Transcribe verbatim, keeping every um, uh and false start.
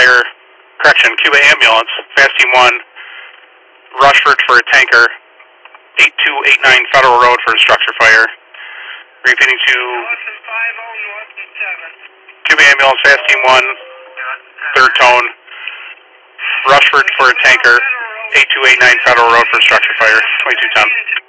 fire, correction, Cuba ambulance, fast team one, Rushford for a tanker, eight two eight nine Federal Road for a structure fire. Repeating to Cuba ambulance, fast team one, third tone, Rushford for a tanker, eight two eight nine Federal Road for a structure fire, twenty-two ten.